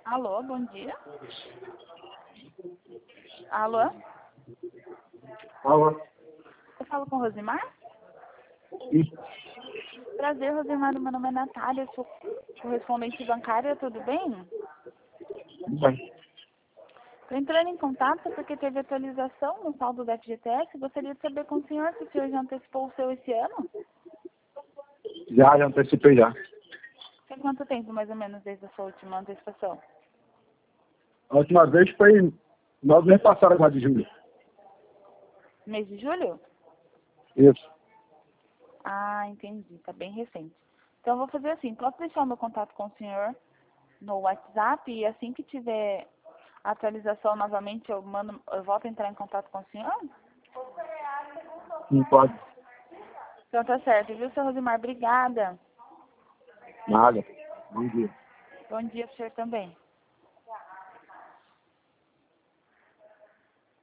Alô, bom dia. Alô? Alô? Eu falo com Rosimar? Isso. Prazer, Rosimar. Meu nome é Natália, sou correspondente bancária, tudo bem? Tudo bem. Estou entrando em contato porque teve atualização no saldo da FGTS. Gostaria de saber com o senhor se o senhor já antecipou o seu esse ano. Já antecipei já. Tem quanto tempo, mais ou menos, desde a sua última antecipação? A última vez foi 9 meses passados agora de julho. Mês de julho? Isso. Ah, entendi. Está bem recente. Então, eu vou fazer assim. Posso deixar o meu contato com o senhor no WhatsApp e assim que tiver atualização novamente, eu volto a entrar em contato com o senhor? Não pode. Então, tá certo. Viu, seu Rosimar? Obrigada. Nada. Bom dia. Bom dia para o senhor também.